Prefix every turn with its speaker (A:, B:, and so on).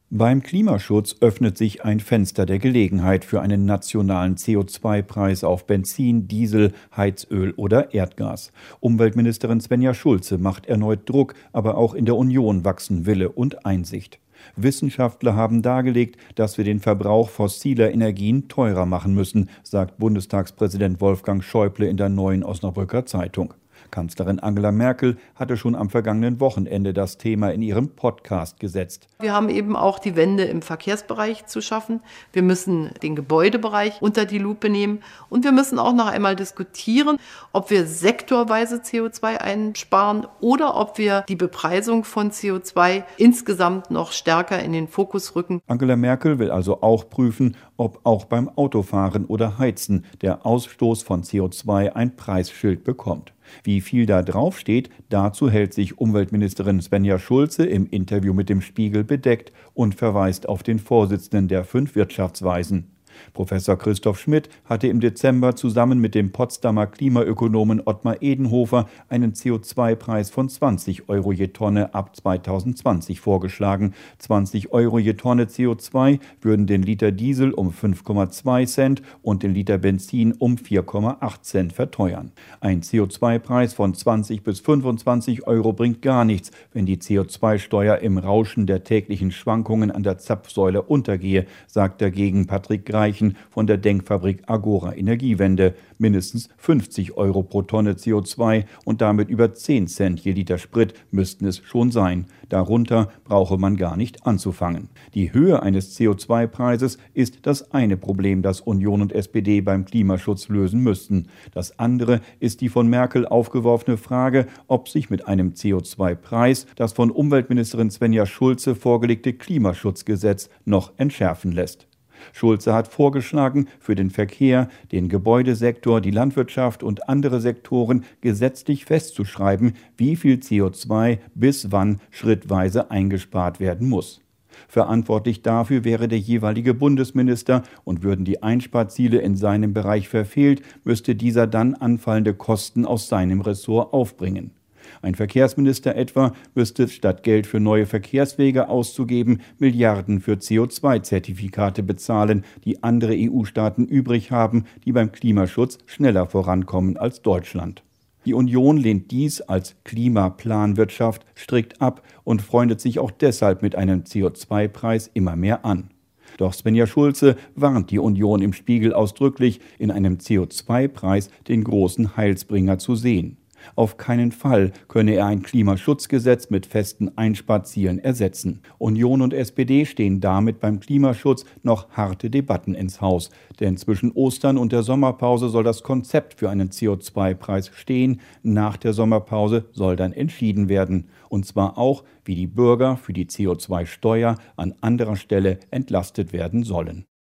A: Beim Klimaschutz öffnet sich ein Fenster der Gelegenheit für einen nationalen CO2-Preis auf Benzin, Diesel, Heizöl oder Erdgas. Umweltministerin Svenja Schulze macht erneut Druck, aber auch in der Union wachsen Wille und Einsicht. Wissenschaftler haben dargelegt, dass wir den Verbrauch fossiler Energien teurer machen müssen, sagt Bundestagspräsident Wolfgang Schäuble in der Neuen Osnabrücker Zeitung. Kanzlerin Angela Merkel hatte schon am vergangenen Wochenende das Thema in ihrem Podcast gesetzt.
B: Wir haben eben auch die Wende im Verkehrsbereich zu schaffen. Wir müssen den Gebäudebereich unter die Lupe nehmen und wir müssen auch noch einmal diskutieren, ob wir sektorweise CO2 einsparen oder ob wir die Bepreisung von CO2 insgesamt noch stärker in den Fokus rücken.
A: Angela Merkel will also auch prüfen, ob auch beim Autofahren oder Heizen der Ausstoß von CO2 ein Preisschild bekommt. Wie viel da draufsteht, dazu hält sich Umweltministerin Svenja Schulze im Interview mit dem Spiegel bedeckt und verweist auf den Vorsitzenden der 5 Wirtschaftsweisen. Professor Christoph Schmidt hatte im Dezember zusammen mit dem Potsdamer Klimaökonomen Ottmar Edenhofer einen CO2-Preis von 20 Euro je Tonne ab 2020 vorgeschlagen. 20 Euro je Tonne CO2 würden den Liter Diesel um 5,2 Cent und den Liter Benzin um 4,8 Cent verteuern. Ein CO2-Preis von 20 bis 25 Euro bringt gar nichts, wenn die CO2-Steuer im Rauschen der täglichen Schwankungen an der Zapfsäule untergehe, sagt dagegen Patrick Greichen von der Denkfabrik Agora Energiewende. Mindestens 50 Euro pro Tonne CO2 und damit über 10 Cent je Liter Sprit müssten es schon sein. Darunter brauche man gar nicht anzufangen. Die Höhe eines CO2-Preises ist das eine Problem, das Union und SPD beim Klimaschutz lösen müssten. Das andere ist die von Merkel aufgeworfene Frage, ob sich mit einem CO2-Preis das von Umweltministerin Svenja Schulze vorgelegte Klimaschutzgesetz noch entschärfen lässt. Schulze hat vorgeschlagen, für den Verkehr, den Gebäudesektor, die Landwirtschaft und andere Sektoren gesetzlich festzuschreiben, wie viel CO2 bis wann schrittweise eingespart werden muss. Verantwortlich dafür wäre der jeweilige Bundesminister und würden die Einsparziele in seinem Bereich verfehlt, müsste dieser dann anfallende Kosten aus seinem Ressort aufbringen. Ein Verkehrsminister etwa müsste statt Geld für neue Verkehrswege auszugeben, Milliarden für CO2-Zertifikate bezahlen, die andere EU-Staaten übrig haben, die beim Klimaschutz schneller vorankommen als Deutschland. Die Union lehnt dies als Klimaplanwirtschaft strikt ab und freundet sich auch deshalb mit einem CO2-Preis immer mehr an. Doch Svenja Schulze warnt die Union im Spiegel ausdrücklich, in einem CO2-Preis den großen Heilsbringer zu sehen. Auf keinen Fall könne er ein Klimaschutzgesetz mit festen Einsparzielen ersetzen. Union und SPD stehen damit beim Klimaschutz noch harte Debatten ins Haus. Denn zwischen Ostern und der Sommerpause soll das Konzept für einen CO2-Preis stehen. Nach der Sommerpause soll dann entschieden werden. Und zwar auch, wie die Bürger für die CO2-Steuer an anderer Stelle entlastet werden sollen.